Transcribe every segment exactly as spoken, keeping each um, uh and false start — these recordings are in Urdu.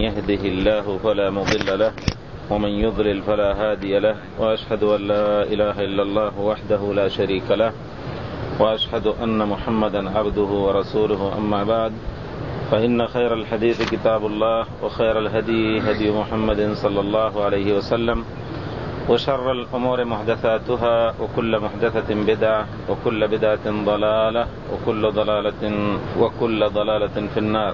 يهده الله فلا مضل له ومن يضلل فلا هادي له وأشهد أن لا إله إلا الله وحده لا شريك له وأشهد أن محمدا عبده ورسوله أما بعد فإن خير الحديث كتاب الله وخير الهدي هدي محمد صلى الله عليه وسلم وشر الأمور محدثاتها وكل محدثة بدعة وكل بدعة ضلالة وكل ضلالة وكل ضلالة في النار.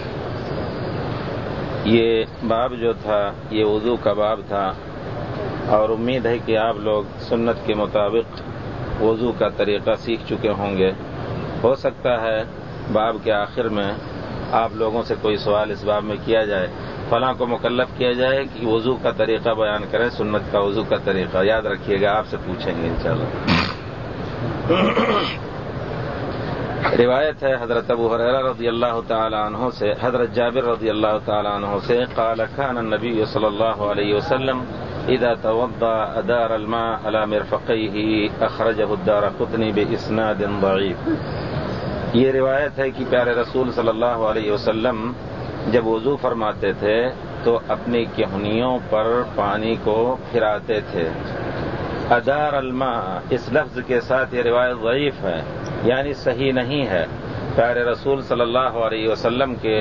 یہ باب جو تھا یہ وضو کا باب تھا اور امید ہے کہ آپ لوگ سنت کے مطابق وضو کا طریقہ سیکھ چکے ہوں گے. ہو سکتا ہے باب کے آخر میں آپ لوگوں سے کوئی سوال اس باب میں کیا جائے، فلاں کو مکلف کیا جائے کہ وضو کا طریقہ بیان کریں، سنت کا وضو کا طریقہ یاد رکھیے گا، آپ سے پوچھیں گے انشاءاللہ. روایت ہے حضرت ابو ہریرہ رضی اللہ تعالی عنہ سے، حضرت جابر رضی اللہ تعالی عنہ سے قال كان النبي صلی اللہ علیہ وسلم اذا توضا ادار الماء على مرفقيه اخرجه الدارقطنی باسناد ضعیف. یہ روایت ہے کہ پیارے رسول صلی اللہ علیہ وسلم جب وضو فرماتے تھے تو اپنی کہنیوں پر پانی کو پھراتے تھے. ادار الماء اس لفظ کے ساتھ یہ روایت ضعیف ہے، یعنی صحیح نہیں ہے. پیارے رسول صلی اللہ علیہ وسلم کے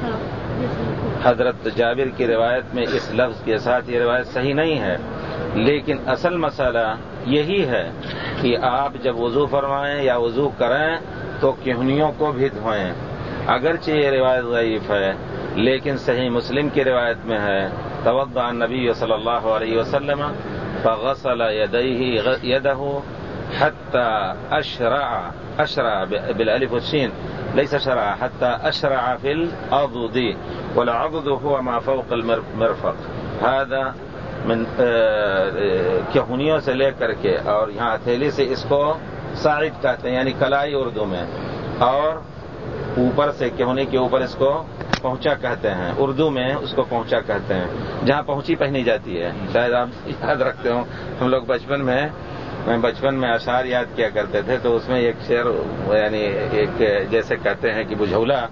حضرت جابر کی روایت میں اس لفظ کے ساتھ یہ روایت صحیح نہیں ہے، لیکن اصل مسئلہ یہی ہے کہ آپ جب وضو فرمائیں یا وضو کریں تو کہنیوں کو بھی دھوئیں. اگرچہ یہ روایت ضعیف ہے لیکن صحیح مسلم کی روایت میں ہے توضأ النبی صلی اللہ علیہ وسلم فغسل یدیہ یدہ حتى أشرع أشرع بالألف والشين ليس شرع حتى أشرع في العضد والعضد هو ما فوق المرفق. هذا من کہنیوں سے لے کر کے اور یہاں ہتھیلی سے اس کو ساعد کہتے ہیں، یعنی کلائی اردو میں، اور اوپر سے کہنی کے اوپر اس کو پہنچا کہتے ہیں، اردو میں اس کو پہنچا کہتے ہیں، جہاں پہنچی پہنی جاتی ہے. شاید آپ یاد رکھتے ہوں، ہم لوگ بچپن میں میں بچپن میں اشعار یاد کیا کرتے تھے تو اس میں ایک شعر یعنی ایک جیسے کہتے ہیں کہ بجھولا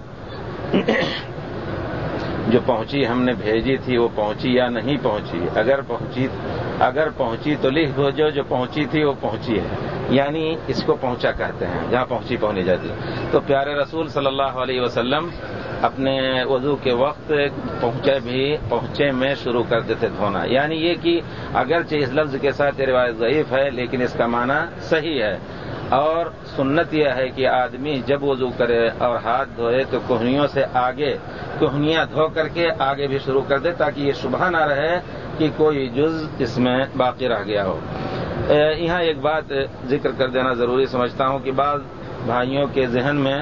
جو پہنچی ہم نے بھیجی تھی وہ پہنچی یا نہیں پہنچی، اگر پہنچی اگر پہنچی تو لکھ بھیجو جو پہنچی تھی وہ پہنچی ہے، یعنی اس کو پہنچا کہتے ہیں جہاں پہنچی پہنچی جاتی. تو پیارے رسول صلی اللہ علیہ وسلم اپنے وضو کے وقت پہنچے بھی پہنچے میں شروع کرتے تھے دھونا. یعنی یہ کہ اگرچہ اس لفظ کے ساتھ یہ روایت ضعیف ہے لیکن اس کا معنی صحیح ہے. اور سنت یہ ہے کہ آدمی جب وضو کرے اور ہاتھ دھوئے تو کہنیوں سے آگے کہنیاں دھو کر کے آگے بھی شروع کر دے تاکہ یہ شبہ نہ رہے کہ کوئی جز اس میں باقی رہ گیا ہو. یہاں ایک بات ذکر کر دینا ضروری سمجھتا ہوں کہ بعض بھائیوں کے ذہن میں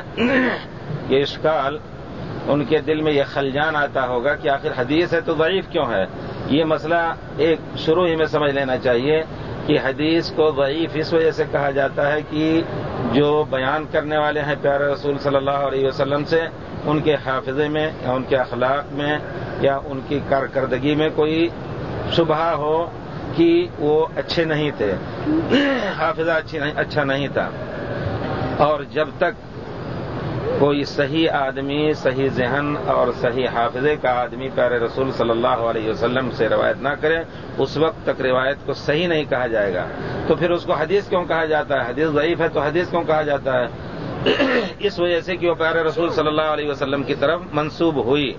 یہ اشکال، ان کے دل میں یہ خلجان آتا ہوگا کہ آخر حدیث ہے تو ضعیف کیوں ہے. یہ مسئلہ ایک شروع ہی میں سمجھ لینا چاہیے کہ حدیث کو ضعیف اس وجہ سے کہا جاتا ہے کہ جو بیان کرنے والے ہیں پیارے رسول صلی اللہ علیہ وسلم سے ان کے حافظے میں یا ان کے اخلاق میں یا ان کی کارکردگی میں کوئی شبہ ہو کہ وہ اچھے نہیں تھے، حافظہ اچھی نہیں اچھا نہیں تھا. اور جب تک کوئی صحیح آدمی، صحیح ذہن اور صحیح حافظے کا آدمی پیارے رسول صلی اللہ علیہ وسلم سے روایت نہ کرے اس وقت تک روایت کو صحیح نہیں کہا جائے گا. تو پھر اس کو حدیث کیوں کہا جاتا ہے؟ حدیث ضعیف ہے تو حدیث کیوں کہا جاتا ہے؟ اس وجہ سے کہ وہ پیارے رسول صلی اللہ علیہ وسلم کی طرف منسوب ہوئی.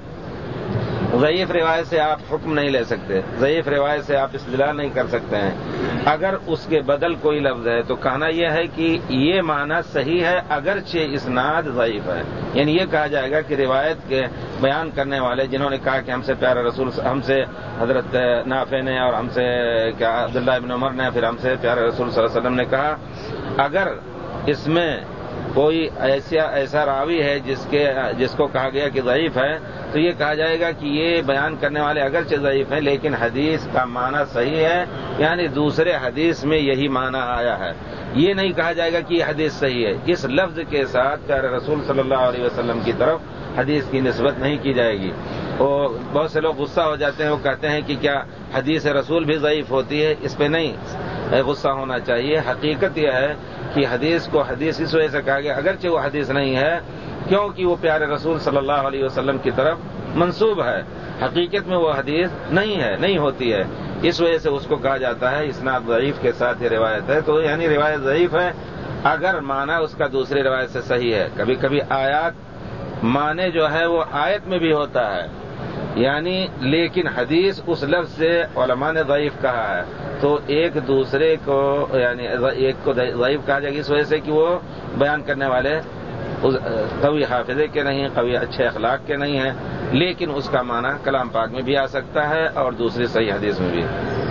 ضعیف روایت سے آپ حکم نہیں لے سکتے، ضعیف روایت سے آپ استدلال نہیں کر سکتے ہیں. اگر اس کے بدل کوئی لفظ ہے تو کہنا یہ ہے کہ یہ معنی صحیح ہے اگرچہ اسناد ضعیف ہے. یعنی یہ کہا جائے گا کہ روایت کے بیان کرنے والے جنہوں نے کہا کہ ہم سے پیارے رسول ہم سے حضرت نافع نے اور ہم سے کیا عبداللہ ابن عمر نے پھر ہم سے پیارے رسول صلی اللہ علیہ وسلم نے کہا، اگر اس میں کوئی ایسا ایسا راوی ہے جس کے جس کو کہا گیا کہ ضعیف ہے تو یہ کہا جائے گا کہ یہ بیان کرنے والے اگرچہ ضعیف ہیں لیکن حدیث کا معنی صحیح ہے، یعنی دوسرے حدیث میں یہی معنی آیا ہے. یہ نہیں کہا جائے گا کہ یہ حدیث صحیح ہے. اس لفظ کے ساتھ پیارے رسول صلی اللہ علیہ وسلم کی طرف حدیث کی نسبت نہیں کی جائے گی. اور بہت سے لوگ غصہ ہو جاتے ہیں، وہ کہتے ہیں کہ کیا حدیث رسول بھی ضعیف ہوتی ہے؟ اس پہ نہیں غصہ ہونا چاہیے. حقیقت یہ ہے کہ حدیث کو حدیث اس وجہ سے کہا گیا اگرچہ وہ حدیث نہیں ہے کیونکہ وہ پیارے رسول صلی اللہ علیہ وسلم کی طرف منسوب ہے، حقیقت میں وہ حدیث نہیں ہے، نہیں ہوتی ہے، اس وجہ سے اس کو کہا جاتا ہے اسناد ضعیف کے ساتھ یہ روایت ہے. تو یعنی روایت ضعیف ہے اگر معنی اس کا دوسری روایت سے صحیح ہے. کبھی کبھی آیات معنی جو ہے وہ آیت میں بھی ہوتا ہے، یعنی لیکن حدیث اس لفظ سے علماء نے ضعیف کہا ہے، تو ایک دوسرے کو یعنی ایک کو ضعیف کہا جائے گا اس وجہ سے کہ وہ بیان کرنے والے قوی حافظے کے نہیں، قوی اچھے اخلاق کے نہیں ہیں، لیکن اس کا معنی کلام پاک میں بھی آ سکتا ہے اور دوسری صحیح حدیث میں بھی.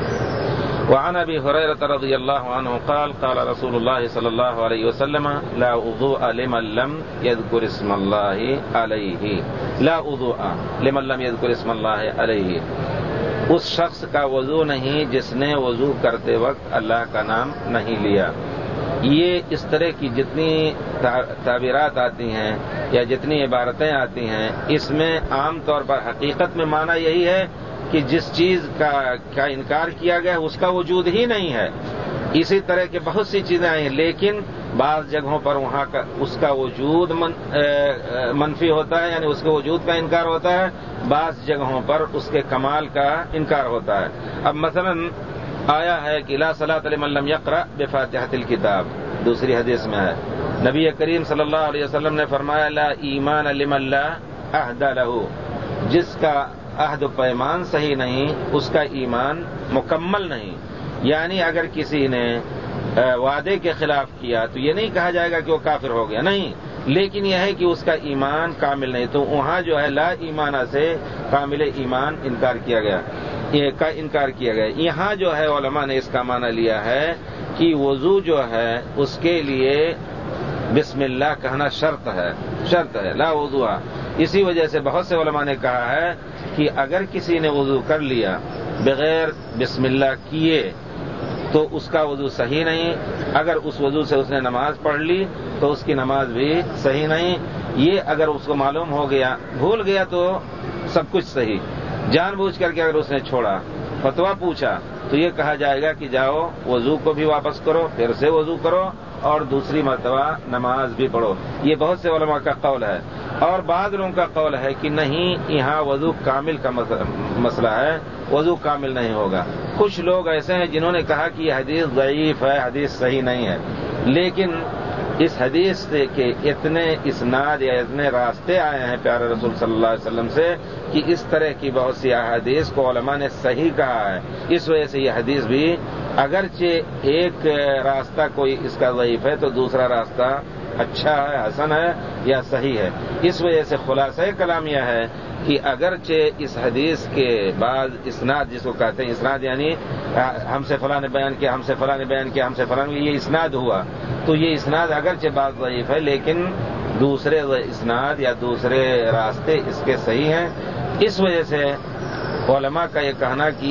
وعن ابي هريره رضي الله عنه قال قال رسول الله صلى الله عليه وسلم لا وضوء لمن لم يذكر اسم الله عليه، لا وضوء لمن لم يذكر اسم الله عليه، اس شخص کا وضو نہیں جس نے وضو کرتے وقت اللہ کا نام نہیں لیا. یہ اس طرح کی جتنی تعبیرات آتی ہیں یا جتنی عبارتیں آتی ہیں، اس میں عام طور پر حقیقت میں معنی یہی ہے کہ جس چیز کا کا انکار کیا گیا اس کا وجود ہی نہیں ہے. اسی طرح کے بہت سی چیزیں آئی ہیں، لیکن بعض جگہوں پر وہاں کا اس کا وجود من منفی ہوتا ہے، یعنی اس کے وجود کا انکار ہوتا ہے، بعض جگہوں پر اس کے کمال کا انکار ہوتا ہے. اب مثلا آیا ہے کہ لا صلاۃ لمن لم یقرأ بفاتحۃ الکتاب، دوسری حدیث میں ہے. نبی کریم صلی اللہ علیہ وسلم نے فرمایا لا ایمان لمن لا عہد لہ، جس کا عہد و پیمان صحیح نہیں اس کا ایمان مکمل نہیں. یعنی اگر کسی نے وعدے کے خلاف کیا تو یہ نہیں کہا جائے گا کہ وہ کافر ہو گیا، نہیں، لیکن یہ ہے کہ اس کا ایمان کامل نہیں. تو وہاں جو ہے لا ایمانہ سے کامل ایمان انکار کیا گیا کا انکار کیا گیا. یہاں جو ہے علماء نے اس کا معنی لیا ہے کہ وضو جو ہے اس کے لیے بسم اللہ کہنا شرط ہے، شرط ہے لا وضو. اسی وجہ سے بہت سے علماء نے کہا ہے کہ اگر کسی نے وضو کر لیا بغیر بسم اللہ کیے تو اس کا وضو صحیح نہیں. اگر اس وضو سے اس نے نماز پڑھ لی تو اس کی نماز بھی صحیح نہیں. یہ اگر اس کو معلوم ہو گیا، بھول گیا تو سب کچھ صحیح. جان بوجھ کر کے اگر اس نے چھوڑا، فتویٰ پوچھا، تو یہ کہا جائے گا کہ جاؤ وضو کو بھی واپس کرو، پھر سے وضو کرو اور دوسری مرتبہ نماز بھی پڑھو. یہ بہت سے علماء کا قول ہے. اور بعض لوگوں کا قول ہے کہ نہیں، یہاں وضو کامل کا مسئلہ ہے، وضو کامل نہیں ہوگا. کچھ لوگ ایسے ہیں جنہوں نے کہا کہ یہ حدیث ضعیف ہے، حدیث صحیح نہیں ہے، لیکن اس حدیث سے کہ اتنے اسناد یا اتنے راستے آئے ہیں پیارے رسول صلی اللہ علیہ وسلم سے کہ اس طرح کی بہت سی احادیث کو علماء نے صحیح کہا ہے. اس وجہ سے یہ حدیث بھی اگرچہ ایک راستہ کوئی اس کا ضعیف ہے تو دوسرا راستہ اچھا ہے، حسن ہے یا صحیح ہے. اس وجہ سے خلاصہ کلام یہ ہے کہ اگرچہ اس حدیث کے بعد اسناد، جس کو کہتے ہیں اسناد، یعنی ہم سے فلاں نے بیان کیا، ہم سے فلاں نے بیان کیا، ہم سے فلاں، یہ اسناد ہوا، تو یہ اسناد اگرچہ بعض ضعیف ہے لیکن دوسرے اسناد یا دوسرے راستے اس کے صحیح ہیں. اس وجہ سے علماء کا یہ کہنا کہ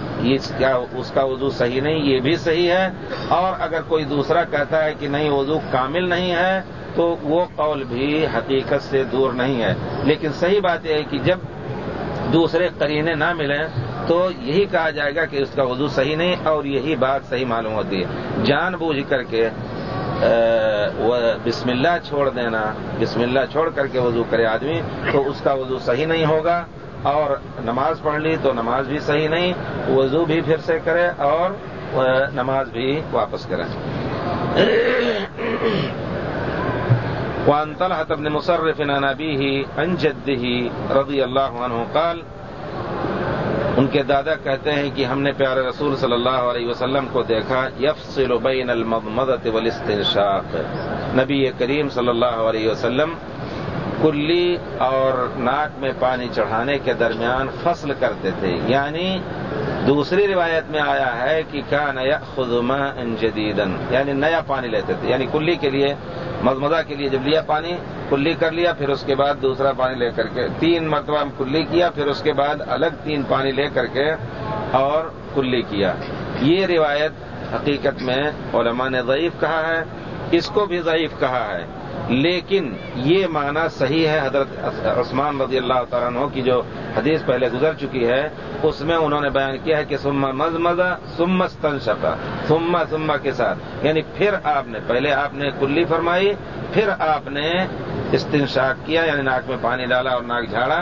اس کا وضو صحیح نہیں، یہ بھی صحیح ہے. اور اگر کوئی دوسرا کہتا ہے کہ نہیں وضو کامل نہیں ہے تو وہ قول بھی حقیقت سے دور نہیں ہے. لیکن صحیح بات یہ ہے کہ جب دوسرے قرینے نہ ملیں تو یہی کہا جائے گا کہ اس کا وضو صحیح نہیں، اور یہی بات صحیح معلوم ہوتی ہے. جان بوجھ کر کے بسم اللہ چھوڑ دینا، بسم اللہ چھوڑ کر کے وضو کرے آدمی تو اس کا وضو صحیح نہیں ہوگا، اور نماز پڑھ لی تو نماز بھی صحیح نہیں، وضو بھی پھر سے کرے اور نماز بھی واپس کرے. وعن طلحة بن مصرف عن أبيه عن جده رضی اللہ عنہ قال، ان کے دادا کہتے ہیں کہ ہم نے پیارے رسول صلی اللہ علیہ وسلم کو دیکھا یفصل بین المضمضة والاستنشاق، نبی کریم صلی اللہ علیہ وسلم کلی اور ناک میں پانی چڑھانے کے درمیان فصل کرتے تھے. یعنی دوسری روایت میں آیا ہے کہ کان یأخذ ماء جدیدا، یعنی نیا پانی لیتے تھے. یعنی کلی کے لیے، مضمضہ کے لیے جب لیا پانی، کلی کر لیا، پھر اس کے بعد دوسرا پانی لے کر کے تین مرتبہ کلی کیا، پھر اس کے بعد الگ تین پانی لے کر کے اور کلی کیا. یہ روایت حقیقت میں علماء نے ضعیف کہا ہے، اس کو بھی ضعیف کہا ہے، لیکن یہ معنی صحیح ہے. حضرت عثمان رضی اللہ تعالیٰ عنہ کی جو حدیث پہلے گزر چکی ہے اس میں انہوں نے بیان کیا ہے کہ ثم مضمض ثم استنشق، ثم ثم کے ساتھ، یعنی پھر آپ نے، پہلے آپ نے کلی فرمائی، پھر آپ نے استنشاق کیا، یعنی ناک میں پانی ڈالا اور ناک جھاڑا،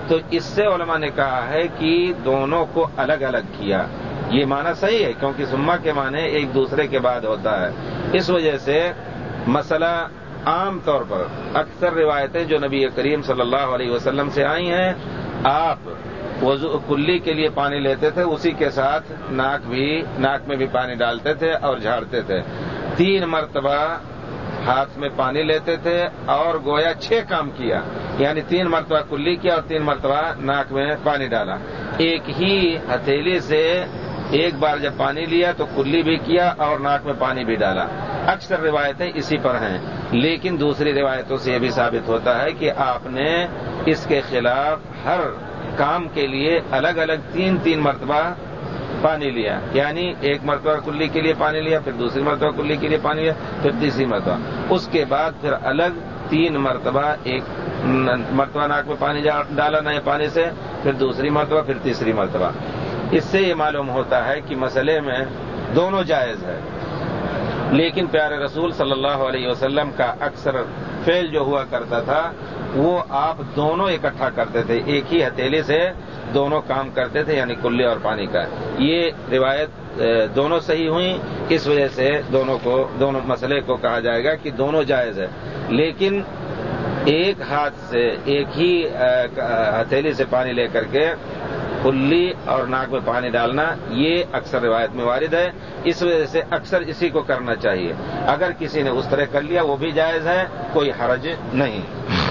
تو اس سے علماء نے کہا ہے کہ دونوں کو الگ الگ کیا. یہ معنی صحیح ہے کیونکہ ثم کے معنی ایک دوسرے کے بعد ہوتا ہے. اس وجہ سے مسئلہ عام طور پر اکثر روایتیں جو نبی کریم صلی اللہ علیہ وسلم سے آئی ہیں، آپ وضو کلی کے لیے پانی لیتے تھے، اسی کے ساتھ ناک بھی ناک میں بھی پانی ڈالتے تھے اور جھاڑتے تھے. تین مرتبہ ہاتھ میں پانی لیتے تھے اور گویا چھ کام کیا، یعنی تین مرتبہ کلی کیا اور تین مرتبہ ناک میں پانی ڈالا. ایک ہی ہتھیلی سے ایک بار جب پانی لیا تو کلی بھی کیا اور ناک میں پانی بھی ڈالا. اکثر روایتیں اسی پر ہیں، لیکن دوسری روایتوں سے یہ بھی ثابت ہوتا ہے کہ آپ نے اس کے خلاف ہر کام کے لیے الگ الگ تین تین مرتبہ پانی لیا، یعنی ایک مرتبہ کلی کے لیے پانی لیا، پھر دوسری مرتبہ کلی کے لیے پانی لیا، پھر تیسری مرتبہ، اس کے بعد پھر الگ تین مرتبہ ایک مرتبہ ناک میں پانی ڈالا نئے پانی سے، پھر دوسری مرتبہ، پھر تیسری مرتبہ. اس سے یہ معلوم ہوتا ہے کہ مسئلے میں دونوں جائز ہے، لیکن پیارے رسول صلی اللہ علیہ وسلم کا اکثر فعل جو ہوا کرتا تھا وہ آپ دونوں اکٹھا کرتے تھے، ایک ہی ہتھیلی سے دونوں کام کرتے تھے، یعنی کلی اور پانی کا. یہ روایت دونوں صحیح ہوئیں، اس وجہ سے دونوں کو دونوں مسئلے کو کہا جائے گا کہ دونوں جائز ہے. لیکن ایک ہاتھ سے ایک ہی ہتھیلی سے پانی لے کر کے کلی اور ناک میں پانی ڈالنا یہ اکثر روایت میں وارد ہے. اس وجہ سے اکثر اسی کو کرنا چاہیے. اگر کسی نے اس طرح کر لیا وہ بھی جائز ہے، کوئی حرج نہیں.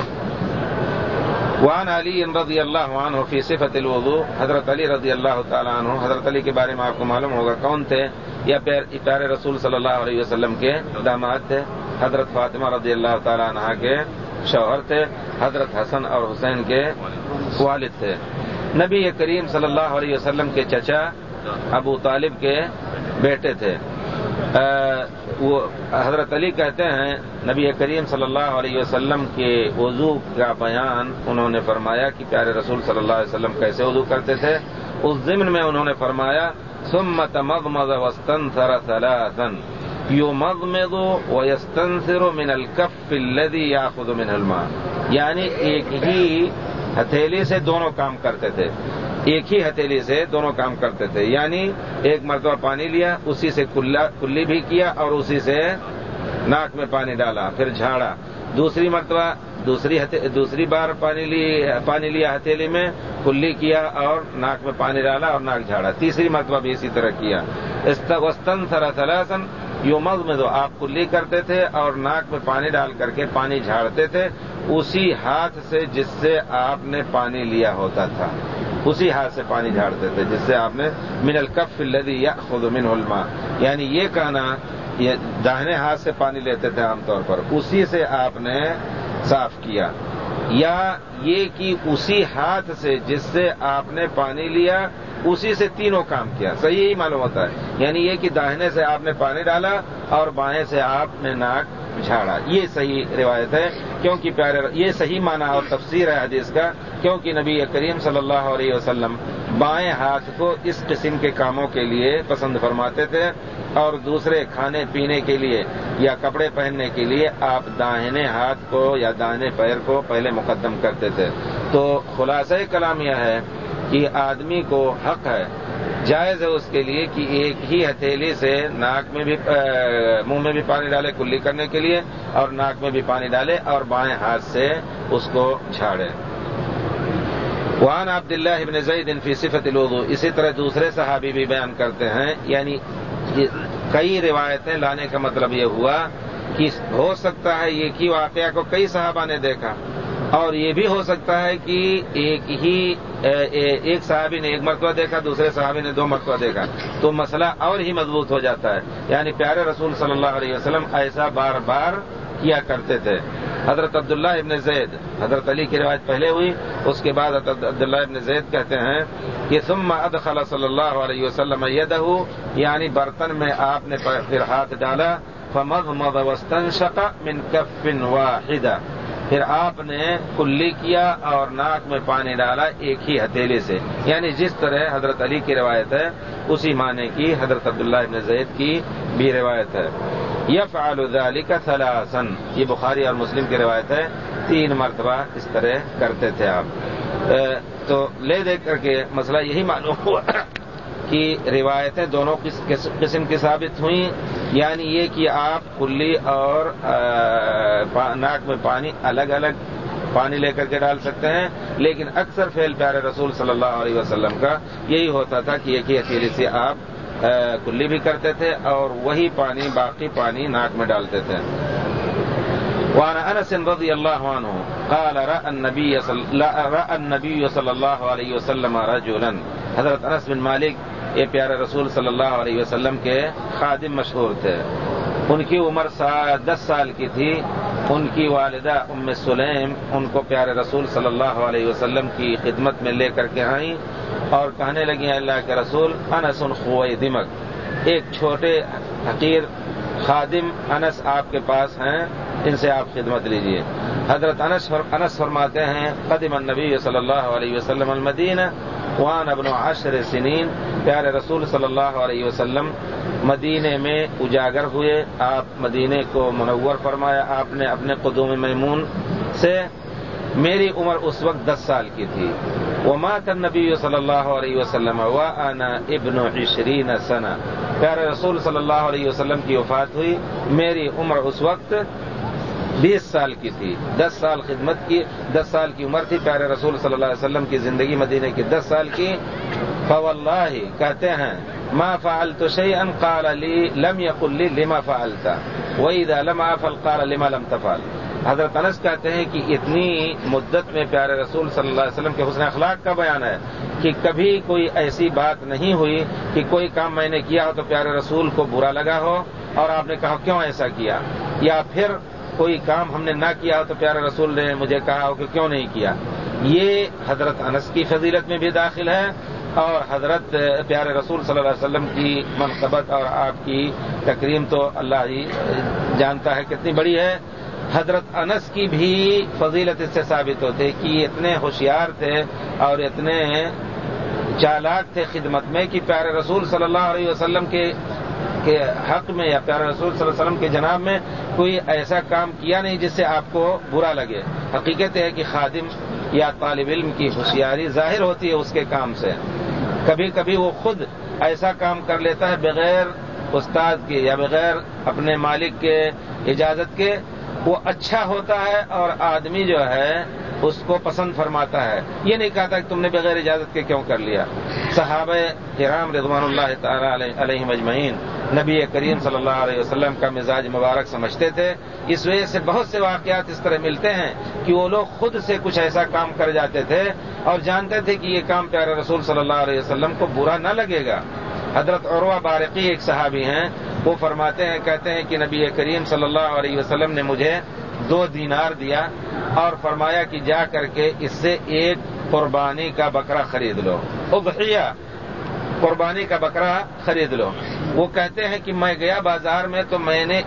وعن علی رضی اللہ عنہ فی صفت الوضوء، حضرت علی رضی اللہ تعالیٰ عنہ، حضرت علی کے بارے میں آپ کو معلوم ہوگا کون تھے، یا پیارے رسول صلی اللہ علیہ وسلم کے داماد تھے. حضرت فاطمہ رضی اللہ تعالیٰ عنہ کے شوہر تھے، حضرت حسن اور حسین کے والد تھے. نبی کریم صلی اللہ علیہ وسلم کے چچا ابو طالب کے بیٹے تھے. وہ حضرت علی کہتے ہیں نبی کریم صلی اللہ علیہ وسلم کے وضو کا بیان انہوں نے فرمایا کہ پیارے رسول صلی اللہ علیہ وسلم کیسے وضو کرتے تھے. اس ضمن میں انہوں نے فرمایا ثم تمضمض واستنثر ثلاثا یمضمض ویستنثر من الکف الذی یاخذ منه الماء، یعنی ایک ہی ہتھیلی سے دونوں کام کرتے تھے، ایک ہی ہتھیلی سے دونوں کام کرتے تھے، یعنی ایک مرتبہ پانی لیا، اسی سے کلی بھی کیا اور اسی سے ناک میں پانی ڈالا، پھر جھاڑا. دوسری مرتبہ دوسری دوسری بار پانی لی پانی لیا ہتھیلی میں، کلی کیا اور ناک میں پانی ڈالا اور ناک جھاڑا. تیسری مرتبہ بھی اسی طرح کیا. واستنثر ثلاثا یمضمض، آپ کلی کرتے تھے اور ناک میں پانی ڈال کر کے پانی جھاڑتے تھے اسی ہاتھ سے جس سے آپ نے پانی لیا ہوتا تھا، اسی ہاتھ سے پانی جھاڑتے تھے جس سے آپ نے من الکف الذی یاخذ منه الماء، یعنی یہ کہنا یہ داہنے ہاتھ سے پانی لیتے تھے عام طور پر، اسی سے آپ نے صاف کیا، یا یہ کہ اسی ہاتھ سے جس سے آپ نے پانی لیا اسی سے تینوں کام کیا. صحیح ہی معلوم ہوتا ہے، یعنی یہ کہ داہنے سے آپ نے پانی ڈالا اور بائیں سے آپ نے ناک جھاڑا. یہ صحیح روایت ہے، کیونکہ پیارے یہ صحیح معنی اور تفسیر ہے حدیث کا، کیونکہ نبی کریم صلی اللہ علیہ وسلم بائیں ہاتھ کو اس قسم کے کاموں کے لیے پسند فرماتے تھے اور دوسرے کھانے پینے کے لیے یا کپڑے پہننے کے لیے آپ داہنے ہاتھ کو یا داہنے پیر کو پہلے مقدم کرتے تھے. تو خلاصہ کلام یہ ہے کہ آدمی کو حق ہے، جائز ہے اس کے لیے کہ ایک ہی ہتھیلی سے ناک میں بھی منہ میں بھی پانی ڈالے کلی کرنے کے لیے اور ناک میں بھی پانی ڈالے اور بائیں ہاتھ سے اس کو جھاڑے. وعن عبداللہ ابن زید فی صفت الوضوء، اسی طرح دوسرے صحابی بھی بیان کرتے ہیں، یعنی کئی روایتیں لانے کا مطلب یہ ہوا کہ ہو سکتا ہے ایک ہی واقعہ کو کئی صحابہ نے دیکھا، اور یہ بھی ہو سکتا ہے کہ ایک ہی ایک صحابی نے ایک مرتبہ دیکھا، دوسرے صحابی نے دو مرتبہ دیکھا، تو مسئلہ اور ہی مضبوط ہو جاتا ہے. یعنی پیارے رسول صلی اللہ علیہ وسلم ایسا بار بار کیا کرتے تھے. حضرت عبداللہ ابن زید، حضرت علی کی روایت پہلے ہوئی، اس کے بعد حضرت عبداللہ ابن زید کہتے ہیں کہ ثم ادخل صلی اللہ علیہ وسلم یدہ، یعنی برتن میں آپ نے پھر ہاتھ ڈالا، فمضمض واستنشق من کف واحدہ، پھر آپ نے کلی کیا اور ناک میں پانی ڈالا ایک ہی ہتھیلی سے، یعنی جس طرح حضرت علی کی روایت ہے اسی معنی کی حضرت عبداللہ ابن زید کی بھی روایت ہے. یفعل ذلک ثلاثا، یہ بخاری اور مسلم کی روایت ہے، تین مرتبہ اس طرح کرتے تھے آپ. تو لے دے کر کے مسئلہ یہی معلوم ہوا کہ روایتیں دونوں قسم کی ثابت ہوئیں، یعنی یہ کہ آپ کلی اور ناک میں پانی الگ الگ پانی لے کر کے ڈال سکتے ہیں، لیکن اکثر فعل پیارے رسول صلی اللہ علیہ وسلم کا یہی ہوتا تھا کہ ایک ہی ہتھیلی سے آپ کلی بھی کرتے تھے اور وہی پانی باقی پانی ناک میں ڈالتے تھے۔ وعن انس رضی اللہ عنہ قال رأى النبی رأى النبی صلی اللہ علیہ وسلم رجلا، حضرت انس بن مالک یہ پیارے رسول صلی اللہ علیہ وسلم کے خادم مشہور تھے، ان کی عمر دس سال کی تھی، ان کی والدہ ام سلیم ان کو پیارے رسول صلی اللہ علیہ وسلم کی خدمت میں لے کر کے آئیں اور کہنے لگیں اللہ کے رسول انس خویدمک، ایک چھوٹے حقیر خادم انس آپ کے پاس ہیں، ان سے آپ خدمت لیجئے۔ حضرت انس انس فرماتے ہیں قدم النبی صلی اللہ علیہ وسلم المدینہ وانا ابن عشر سنین، پیارے رسول صلی اللہ علیہ وسلم مدینے میں اجاگر ہوئے، آپ مدینے کو منور فرمایا آپ نے اپنے قدوم میمون سے، میری عمر اس وقت دس سال کی تھی۔ ومات النبی صلی اللہ علیہ وسلم وانا ابن عشرین سنہ، پیارے رسول صلی اللہ علیہ وسلم کی وفات ہوئی، میری عمر اس وقت بیس سال کی تھی، دس سال خدمت کی، دس سال کی عمر تھی پیارے رسول صلی اللہ علیہ وسلم کی زندگی مدینے کی دس سال کی۔ فواللہ کہتے ہیں ما فعلت شيئا قال لي لم يقل لي لما فعلت واذا لم افعل قال لما لم تفعل۔ حضرت انس کہتے ہیں کہ اتنی مدت میں پیارے رسول صلی اللہ علیہ وسلم کے حسن اخلاق کا بیان ہے کہ کبھی کوئی ایسی بات نہیں ہوئی کہ کوئی کام میں نے کیا ہو تو پیارے رسول کو برا لگا ہو اور آپ نے کہا کیوں ایسا کیا، یا پھر کوئی کام ہم نے نہ کیا ہو تو پیارے رسول نے مجھے کہا ہو کہ کیوں نہیں کیا۔ یہ حضرت انس کی فضیلت میں بھی داخل ہے اور حضرت پیارے رسول صلی اللہ علیہ وسلم کی منقبت اور آپ کی تکریم تو اللہ ہی جانتا ہے کتنی بڑی ہے۔ حضرت انس کی بھی فضیلت اس سے ثابت ہوتے کہ یہ اتنے ہوشیار تھے اور اتنے چالاک تھے خدمت میں کہ پیارے رسول صلی اللہ علیہ وسلم کے کے حق میں یا پیارے رسول صلی اللہ علیہ وسلم کے جناب میں کوئی ایسا کام کیا نہیں جس سے آپ کو برا لگے۔ حقیقت ہے کہ خادم یا طالب علم کی ہوشیاری ظاہر ہوتی ہے اس کے کام سے، کبھی کبھی وہ خود ایسا کام کر لیتا ہے بغیر استاد کے یا بغیر اپنے مالک کے اجازت کے، وہ اچھا ہوتا ہے اور آدمی جو ہے اس کو پسند فرماتا ہے، یہ نہیں کہتا کہ تم نے بغیر اجازت کے کیوں کر لیا۔ صحابہ کرام رضوان اللہ تعالی علیہم اجمعین نبی کریم صلی اللہ علیہ وسلم کا مزاج مبارک سمجھتے تھے، اس وجہ سے بہت سے واقعات اس طرح ملتے ہیں کہ وہ لوگ خود سے کچھ ایسا کام کر جاتے تھے اور جانتے تھے کہ یہ کام پیارے رسول صلی اللہ علیہ وسلم کو برا نہ لگے گا۔ حضرت عروہ بارقی ایک صحابی ہیں، وہ فرماتے ہیں کہتے ہیں کہ نبی کریم صلی اللہ علیہ وسلم نے مجھے دو دینار دیا اور فرمایا کہ جا کر کے اس سے ایک قربانی کا بکرا خرید لو، اضحیہ قربانی کا بکرا خرید لو۔ وہ کہتے ہیں کہ میں گیا بازار میں تو میں نے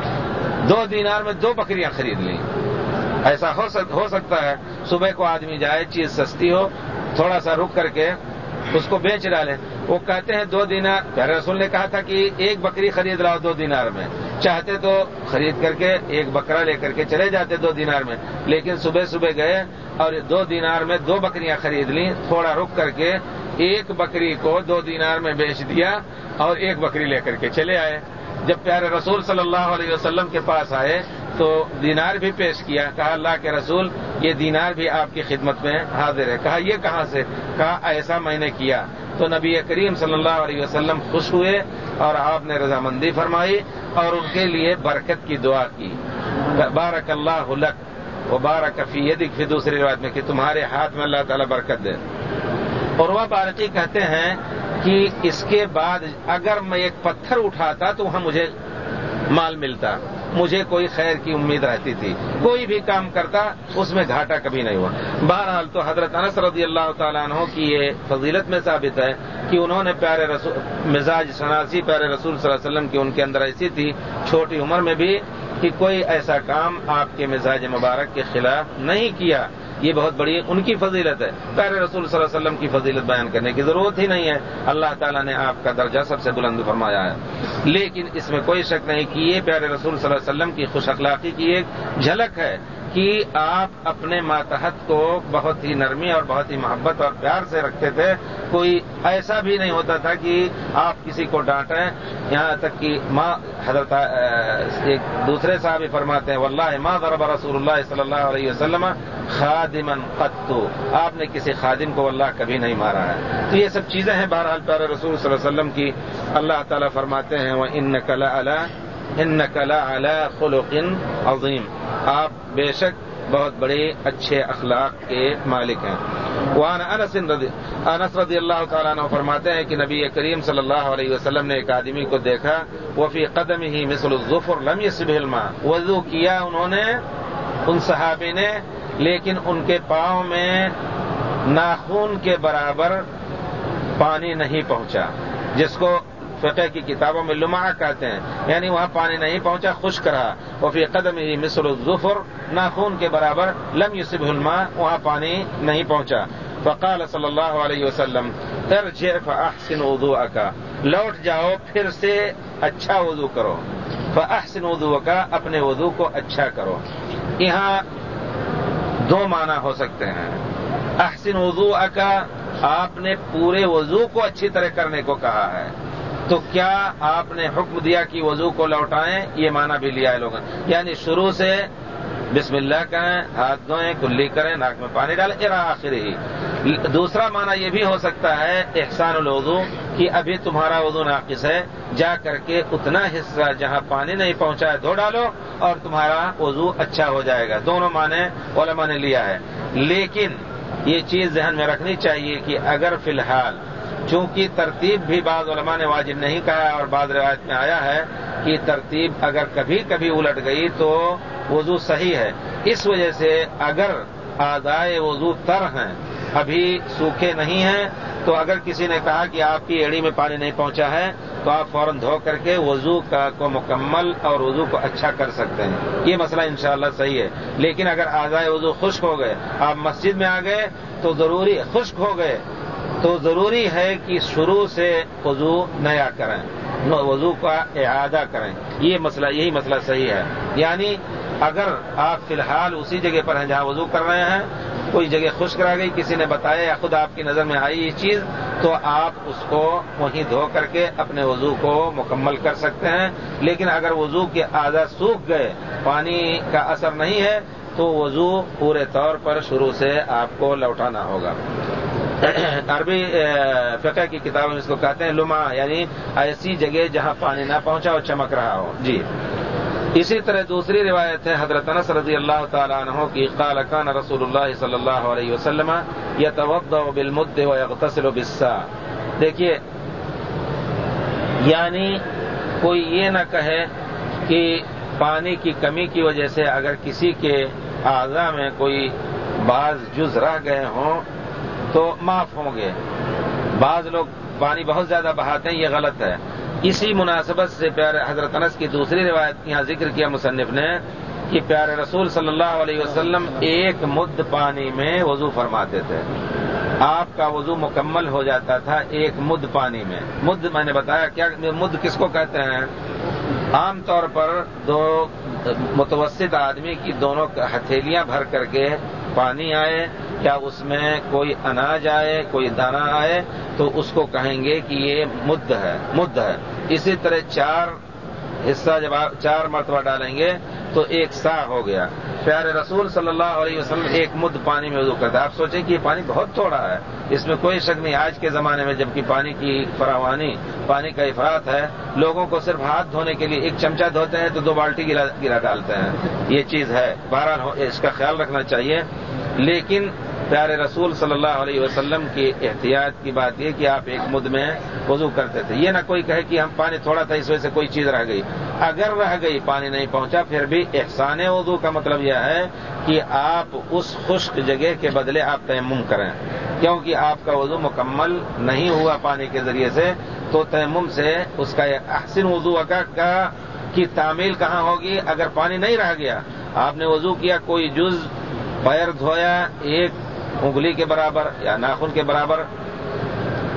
دو دینار میں دو بکریاں خرید لیں۔ ایسا ہو سکتا ہے صبح کو آدمی جائے چیز سستی ہو تھوڑا سا رک کر کے اس کو بیچ ڈالے۔ وہ کہتے ہیں دو دینار، پیارے رسول نے کہا تھا کہ ایک بکری خرید لاؤ دو دینار میں، چاہتے تو خرید کر کے ایک بکرا لے کر کے چلے جاتے دو دینار میں، لیکن صبح صبح گئے اور دو دینار میں دو بکریاں خرید لیں، تھوڑا رک کر کے ایک بکری کو دو دینار میں بیچ دیا اور ایک بکری لے کر کے چلے آئے۔ جب پیارے رسول صلی اللہ علیہ وسلم کے پاس آئے تو دینار بھی پیش کیا، کہا اللہ کے رسول یہ دینار بھی آپ کی خدمت میں حاضر ہے۔ کہا یہ کہاں سے؟ کہا ایسا میں نے کیا۔ تو نبی کریم صلی اللہ علیہ وسلم خوش ہوئے اور آپ نے رضامندی فرمائی اور ان کے لیے برکت کی دعا کی، بارک اللہ لک وبارک فی یدک، پھر دوسری روایت میں کہ تمہارے ہاتھ میں اللہ تعالیٰ برکت دے۔ عروہ بارقی کہتے ہیں کہ اس کے بعد اگر میں ایک پتھر اٹھاتا تو وہاں مجھے مال ملتا، مجھے کوئی خیر کی امید رہتی تھی، کوئی بھی کام کرتا اس میں گھاٹا کبھی نہیں ہوا۔ بہرحال تو حضرت انس رضی اللہ تعالیٰ عنہ کی یہ فضیلت میں ثابت ہے کہ انہوں نے پیارے رسول مزاج شناسی پیارے رسول صلی اللہ علیہ وسلم کی ان کے اندر ایسی تھی چھوٹی عمر میں بھی کہ کوئی ایسا کام آپ کے مزاج مبارک کے خلاف نہیں کیا۔ یہ بہت بڑی ان کی فضیلت ہے، پیارے رسول صلی اللہ علیہ وسلم کی فضیلت بیان کرنے کی ضرورت ہی نہیں ہے، اللہ تعالیٰ نے آپ کا درجہ سب سے بلند فرمایا ہے۔ لیکن اس میں کوئی شک نہیں کہ یہ پیارے رسول صلی اللہ علیہ وسلم کی خوش اخلاقی کی ایک جھلک ہے کہ آپ اپنے ماتحت کو بہت ہی نرمی اور بہت ہی محبت اور پیار سے رکھتے تھے. کوئی ایسا بھی نہیں ہوتا تھا کہ آپ کسی کو ڈانٹیں. یہاں تک کہ ماں حضرت ایک دوسرے صحابی فرماتے ہیں واللہ ما ضرب رسول اللہ صلی اللہ علیہ وسلم خادما قط، آپ نے کسی خادم کو واللہ کبھی نہیں مارا ہے. تو یہ سب چیزیں ہیں بہرحال پیارے رسول صلی اللہ علیہ وسلم کی. اللہ تعالیٰ فرماتے ہیں وَإِنَّكَ لَعَلَىٰ إِنَّكَ لَعَلَىٰ خُلُقٍ عَظِيمٍ، آپ بے شک بہت بڑے اچھے اخلاق کے مالک ہیں. وعن انس رضی انس رضی اللہ تعالیٰ عنہ فرماتے ہیں کہ نبی کریم صلی اللہ علیہ وسلم نے ایک آدمی کو دیکھا وفی قدمہ مثل الظفر لم یصبہ الماء، وضو کیا انہوں نے ان صحابی نے، لیکن ان کے پاؤں میں ناخون کے برابر پانی نہیں پہنچا، جس کو فقہ کی کتابوں میں لمعہ کہتے ہیں، یعنی وہاں پانی نہیں پہنچا، خشک رہا. وفی قدمہ مثل الظفر، ناخون کے برابر، لم یصبہ الماء، وہاں پانی نہیں پہنچا. فقال صلی اللہ علیہ وسلم ارجع فاحسن وضوءک، لوٹ جاؤ پھر سے اچھا وضو کرو. فاحسن وضوءک، اپنے وضو کو اچھا کرو. یہاں دو معنی ہو سکتے ہیں. احسن وضوءک، آپ نے پورے وضو کو اچھی طرح کرنے کو کہا ہے، تو کیا آپ نے حکم دیا کہ وضو کو لوٹائیں؟ یہ معنی بھی لیا ہے لوگوں نے، یعنی شروع سے بسم اللہ کہیں، ہاتھ دھوئیں، کلی کریں، ناک میں پانی ڈالیں، الی آخر ہی. دوسرا معنی یہ بھی ہو سکتا ہے احسان الوضو، کہ ابھی تمہارا وضو ناقص ہے، جا کر کے اتنا حصہ جہاں پانی نہیں پہنچا ہے دھو ڈالو اور تمہارا وضو اچھا ہو جائے گا. دونوں معنی علماء نے لیا ہے. لیکن یہ چیز ذہن میں رکھنی چاہیے کہ اگر فی الحال، چونکہ ترتیب بھی بعض علماء نے واجب نہیں کہا اور بعض روایت میں آیا ہے کہ ترتیب اگر کبھی کبھی الٹ گئی تو وضو صحیح ہے. اس وجہ سے اگر اعضائے وضو تر ہیں، ابھی سوکھے نہیں ہیں، تو اگر کسی نے کہا کہ آپ کی ایڑی میں پانی نہیں پہنچا ہے تو آپ فوراً دھو کر کے وضو کا کو مکمل اور وضو کو اچھا کر سکتے ہیں. یہ مسئلہ انشاءاللہ صحیح ہے. لیکن اگر اعضائے وضو خشک ہو گئے، آپ مسجد میں آ گئے تو ضروری خشک ہو گئے تو ضروری ہے کہ شروع سے وضو نیا کریں، وضو کا اعادہ کریں. یہ مسئلہ یہی مسئلہ صحیح ہے. یعنی اگر آپ فی الحال اسی جگہ پر ہیں جہاں وضو کر رہے ہیں، کوئی جگہ خشک رہ گئی، کسی نے بتایا یا خود آپ کی نظر میں آئی یہ چیز، تو آپ اس کو وہیں دھو کر کے اپنے وضو کو مکمل کر سکتے ہیں. لیکن اگر وضو کے اعضاء سوکھ گئے، پانی کا اثر نہیں ہے، تو وضو پورے طور پر شروع سے آپ کو لوٹانا ہوگا. عربی فقہ کی کتابوں میں اس کو کہتے ہیں لمعہ، یعنی ایسی جگہ جہاں پانی نہ پہنچا اور چمک رہا ہو. جی اسی طرح دوسری روایت ہے حضرت انس رضی اللہ تعالیٰ عنہ کی، قال کان رسول اللہ صلی اللہ علیہ وسلم یتوضأ بالمد ویغتسل بالساع. دیکھیے، یعنی کوئی یہ نہ کہے کہ پانی کی کمی کی وجہ سے اگر کسی کے اعضاء میں کوئی بعض جز رہ گئے ہوں تو معاف ہوں گے. بعض لوگ پانی بہت زیادہ بہاتے ہیں، یہ غلط ہے. اسی مناسبت سے پیارے حضرت انس کی دوسری روایت یہاں ذکر کیا مصنف نے کہ پیارے رسول صلی اللہ علیہ وسلم ایک مد پانی میں وضو فرماتے تھے. آپ کا وضو مکمل ہو جاتا تھا ایک مد پانی میں. مد میں نے بتایا کیا مد کس کو کہتے ہیں. عام طور پر دو متوسط آدمی کی دونوں ہتھیلیاں بھر کر کے پانی آئے، یا اس میں کوئی اناج آئے، کوئی دانہ آئے، تو اس کو کہیں گے کہ یہ مد ہے مد ہے. اسی طرح چار حصہ جب آپ چار مرتبہ ڈالیں گے تو ایک سا ہو گیا. پیارے رسول صلی اللہ علیہ وسلم ایک مد پانی میں وضو کرتے. آپ سوچیں کہ یہ پانی بہت تھوڑا ہے، اس میں کوئی شک نہیں. آج کے زمانے میں جبکہ پانی کی فراوانی، پانی کا افراط ہے، لوگوں کو صرف ہاتھ دھونے کے لیے ایک چمچہ دھوتے ہیں تو دو بالٹی گرا گرا ڈالتے ہیں. یہ چیز ہے، بہرحال اس کا خیال رکھنا چاہیے. لیکن پیارے رسول صلی اللہ علیہ وسلم کی احتیاط کی بات یہ کہ آپ ایک مد میں وضو کرتے تھے. یہ نہ کوئی کہے کہ ہم پانی تھوڑا تھا اس وجہ سے کوئی چیز رہ گئی. اگر رہ گئی، پانی نہیں پہنچا، پھر بھی احسان وضو کا مطلب یہ ہے کہ آپ اس خشک جگہ کے بدلے آپ تیمم کریں، کیونکہ آپ کا وضو مکمل نہیں ہوا پانی کے ذریعے سے. تو تیمم سے اس کا احسن وضو کا کی تعمیل کہاں ہوگی؟ اگر پانی نہیں رہ گیا، آپ نے وضو کیا، کوئی جز پیر دھویا ایک انگلی کے برابر یا ناخن کے برابر،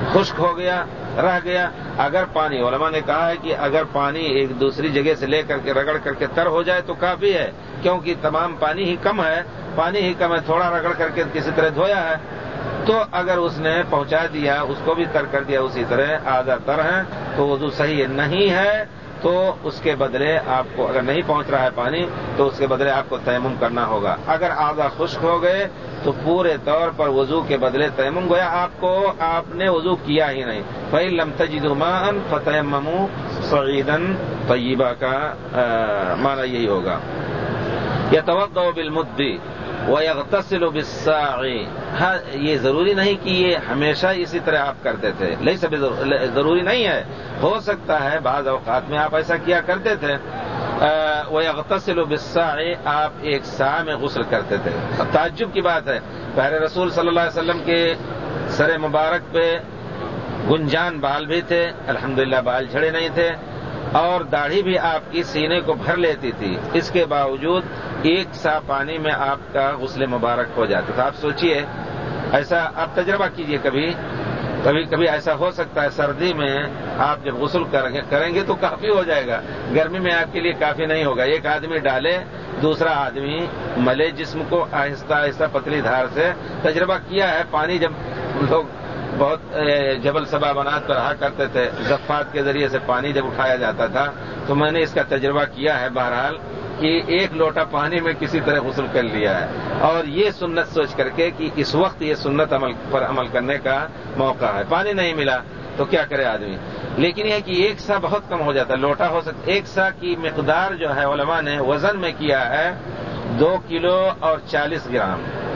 خشک ہو گیا رہ گیا. اگر پانی علماء نے کہا ہے کہ اگر پانی ایک دوسری جگہ سے لے کر کے رگڑ کر کے تر ہو جائے تو کافی ہے, کیونکہ تمام پانی ہی کم ہے پانی ہی کم ہے تھوڑا رگڑ کر کے کسی طرح دھویا ہے. تو اگر اس نے پہنچا دیا اس کو بھی تر کر دیا اسی طرح آدھا تر ہے تو وضو صحیح نہیں ہے. تو اس کے بدلے آپ کو اگر نہیں پہنچ رہا ہے پانی تو اس کے بدلے آپ کو تیمم کرنا ہوگا. اگر آدھا خشک ہو گئے تو پورے طور پر وضو کے بدلے تیمم گویا آپ کو آپ نے وضو کیا ہی نہیں. فَإِن لَّمْ تَجِدُوا مَاءً فَتَيَمَّمُوا صَعِيدًا طَيِّبًا کا معنی یہی ہوگا. يَتَوَضَّأُ بِالْمُدِّ وَيَغْتَسِلُ بِالسَّاعِ. ہاں یہ ضروری نہیں کہ یہ ہمیشہ اسی طرح آپ کرتے تھے, لیس ضروری نہیں ہے, ہو سکتا ہے بعض اوقات میں آپ ایسا کیا کرتے تھے. وَيَغْتَسِلُ بِالسَّاعِ آپ ایک سا میں غسل کرتے تھے. اب تعجب کی بات ہے پیارے رسول صلی اللہ علیہ وسلم کے سر مبارک پہ گنجان بال بھی تھے, الحمدللہ بال جھڑے نہیں تھے, اور داڑھی بھی آپ کی سینے کو بھر لیتی تھی. اس کے باوجود ایک سا پانی میں آپ کا غسل مبارک ہو جاتا تھا. آپ سوچئے ایسا آپ تجربہ کیجئے کبھی کبھی کبھی ایسا ہو سکتا ہے سردی میں آپ جب غسل کریں گے تو کافی ہو جائے گا, گرمی میں آپ کے لیے کافی نہیں ہوگا. ایک آدمی ڈالے دوسرا آدمی ملے جسم کو آہستہ آہستہ پتلی دھار سے. تجربہ کیا ہے پانی جب لوگ بہت جبل سبا بنات پر رہا کرتے تھے زفات کے ذریعے سے پانی جب اٹھایا جاتا تھا تو میں نے اس کا تجربہ کیا ہے بہرحال کہ ایک لوٹا پانی میں کسی طرح غسل کر لیا ہے. اور یہ سنت سوچ کر کے کہ اس وقت یہ سنت عمل پر عمل کرنے کا موقع ہے. پانی نہیں ملا تو کیا کرے آدمی, لیکن یہ کہ ایک سا بہت کم ہو جاتا ہے, لوٹا ہو سکتا. ایک سا کی مقدار جو ہے علماء نے وزن میں کیا ہے دو کلو اور چالیس گرام.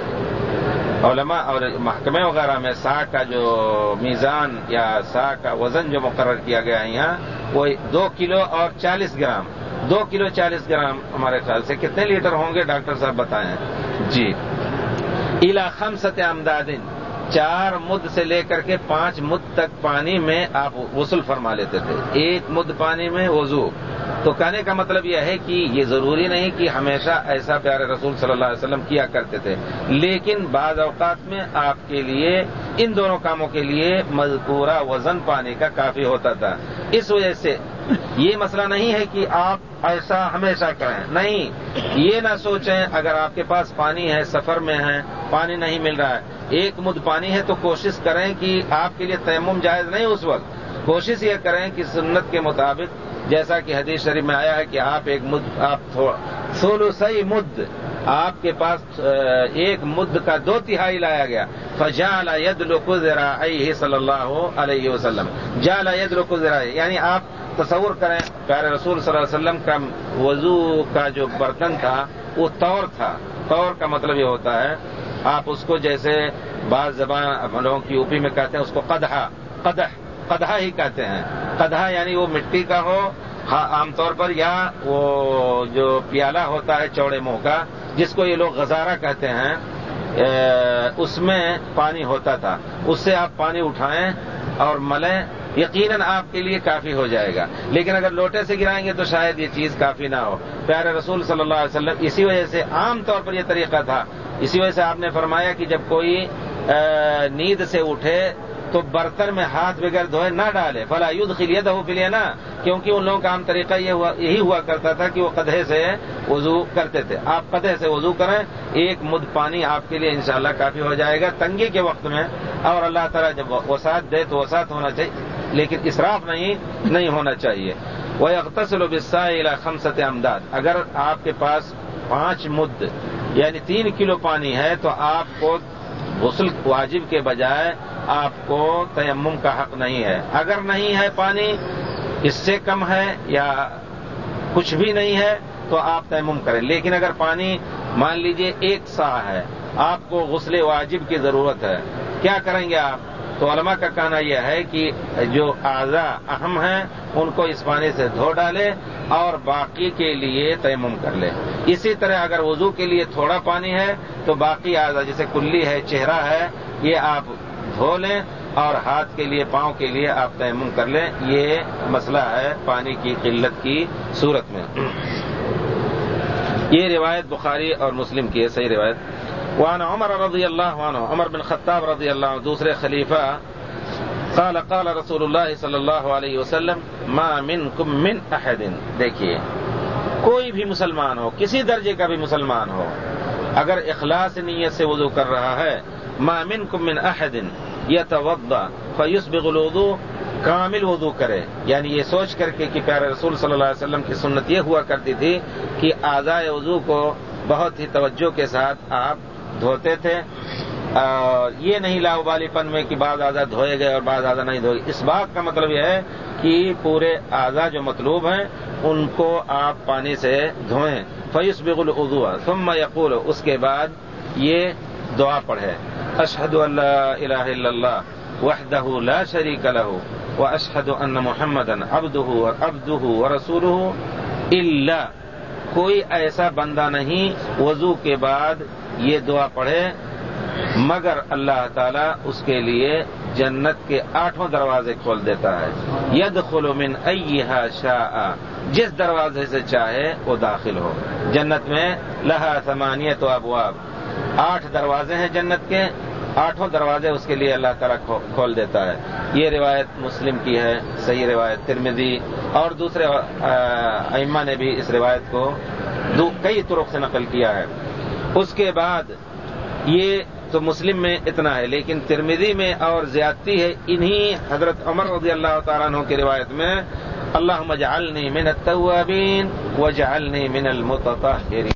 علماء اور محکمے وغیرہ میں سا کا جو میزان یا سا کا وزن جو مقرر کیا گیا ہے یہاں وہ دو کلو اور چالیس گرام. دو کلو چالیس گرام ہمارے خیال سے کتنے لیٹر ہوں گے ڈاکٹر صاحب بتائیں جی. الی خمسۃ امداد, چار مد سے لے کر کے پانچ مد تک پانی میں آپ غسل فرما لیتے تھے. ایک مد پانی میں وضو. تو کہنے کا مطلب یہ ہے کہ یہ ضروری نہیں کہ ہمیشہ ایسا پیارے رسول صلی اللہ علیہ وسلم کیا کرتے تھے, لیکن بعض اوقات میں آپ کے لیے ان دونوں کاموں کے لیے مذکورہ وزن پانی کا کافی ہوتا تھا. اس وجہ سے یہ مسئلہ نہیں ہے کہ آپ ایسا ہمیشہ کریں, نہیں, یہ نہ سوچیں اگر آپ کے پاس پانی ہے سفر میں ہے پانی نہیں مل رہا ہے ایک مد پانی ہے تو کوشش کریں کہ آپ کے لیے تیمم جائز نہیں اس وقت. کوشش یہ کریں کہ سنت کے مطابق جیسا کہ حدیث شریف میں آیا ہے کہ آپ ایک مد آپ ثلثی مد آپ کے پاس ایک مد کا دو تہائی لایا گیا. فجعل يدلق ذراعيه صلی اللہ علیہ وسلم. جعل يدلق ذراعيه یعنی آپ تصور کریں پیارے رسول صلی اللہ علیہ وسلم کا وضو کا جو برتن تھا وہ طور تھا. طور کا مطلب یہ ہوتا ہے آپ اس کو جیسے بعض زبان ہم لوگوں کی یوپی میں کہتے ہیں اس کو قدحہ قدح قدحہ ہی کہتے ہیں. قدحہ یعنی وہ مٹی کا ہو عام طور پر, یا وہ جو پیالہ ہوتا ہے چوڑے منہ کا جس کو یہ لوگ غزارہ کہتے ہیں, اس میں پانی ہوتا تھا. اس سے آپ پانی اٹھائیں اور ملیں, یقیناً آپ کے لیے کافی ہو جائے گا. لیکن اگر لوٹے سے گرائیں گے تو شاید یہ چیز کافی نہ ہو. پیارے رسول صلی اللہ علیہ وسلم اسی وجہ سے عام طور پر یہ طریقہ تھا. اسی وجہ سے آپ نے فرمایا کہ جب کوئی نیند سے اٹھے تو برتن میں ہاتھ بغیر دھوئے نہ ڈالے. فلا یدخل یدہ فی الاناء, کیونکہ ان لوگوں کا عام طریقہ یہ ہوا یہی ہوا کرتا تھا کہ وہ قدحے سے وضو کرتے تھے. آپ قدحے سے وضو کریں, ایک مد پانی آپ کے لیے انشاءاللہ کافی ہو جائے گا تنگی کے وقت میں. اور اللہ تعالیٰ جب وسعت دے تو وسعت ہونا چاہیے, لیکن اسراف نہیں نہیں ہونا چاہیے. وَيَغْتَسِلُ بِالسَّاعِ إِلَىٰ خَمْسَةِ أَمْدَادٍ. اگر آپ کے پاس پانچ مد یعنی تین کلو پانی ہے تو آپ کو غسل واجب کے بجائے آپ کو تیمم کا حق نہیں ہے. اگر نہیں ہے پانی, اس سے کم ہے یا کچھ بھی نہیں ہے تو آپ تیمم کریں. لیکن اگر پانی مان لیجئے ایک سا ہے, آپ کو غسل واجب کی ضرورت ہے, کیا کریں گے آپ؟ تو علماء کا کہنا یہ ہے کہ جو اعضاء اہم ہیں ان کو اس پانی سے دھو ڈالے اور باقی کے لیے تیمم کر لے. اسی طرح اگر وضو کے لیے تھوڑا پانی ہے تو باقی اعضاء جیسے کلی ہے, چہرہ ہے, یہ آپ دھو لیں اور ہاتھ کے لیے پاؤں کے لیے آپ تیمم کر لیں. یہ مسئلہ ہے پانی کی قلت کی صورت میں. یہ روایت بخاری اور مسلم کی ہے, صحیح روایت. وعن عمر رضی اللہ عنہ, عمر بن خطاب رضی اللہ عنہ دوسرے خلیفہ قال قال رسول اللہ صلی اللہ علیہ وسلم ما منکم من احد. دیکھیے کوئی بھی مسلمان ہو، کسی درجے کا بھی مسلمان ہو، اگر اخلاص نیت سے وضو کر رہا ہے، ما منکم من احد یتوضا فیسبغ الوضوء، کامل وضو کرے، یعنی یہ سوچ کر کے کہ پیارے رسول صلی اللہ علیہ وسلم کی سنت یہ ہوا کرتی تھی کہ اعضائے وضو کو بہت ہی توجہ کے ساتھ آپ دھوتے تھے، اور یہ نہیں لاؤبالی پن میں کہ بعض اعضاء دھوئے گئے اور بعض اعضاء نہیں دھوئے. اس بات کا مطلب یہ ہے کہ پورے اعضاء جو مطلوب ہیں ان کو آپ پانی سے دھوئیں. فیسبغ الوضوء ثم یقول، اس کے بعد یہ دعا پڑھے، اشہد ان لا الہ الا اللہ وحدہ لا شریک لہ واشہد ان محمدا عبدہ عبدہ ورسولہ. الا، کوئی ایسا بندہ نہیں وضو کے بعد یہ دعا پڑھے مگر اللہ تعالیٰ اس کے لیے جنت کے آٹھوں دروازے کھول دیتا ہے. یدخل من ایہا شاء، جس دروازے سے چاہے وہ داخل ہو. جنت میں لہا ثمانیۃ ابواب، آٹھ دروازے ہیں جنت کے، آٹھوں دروازے اس کے لیے اللہ تعالیٰ کھول دیتا ہے. یہ روایت مسلم کی ہے، صحیح روایت ترمذی اور دوسرے ائمہ نے بھی اس روایت کو کئی طرق سے نقل کیا ہے. اس کے بعد یہ تو مسلم میں اتنا ہے، لیکن ترمذی میں اور زیادتی ہے. انہی حضرت عمر رضی اللہ تعالیٰ عنہ کی روایت میں اللہم اجعلنی من التوابین واجعلنی من المتطہرین.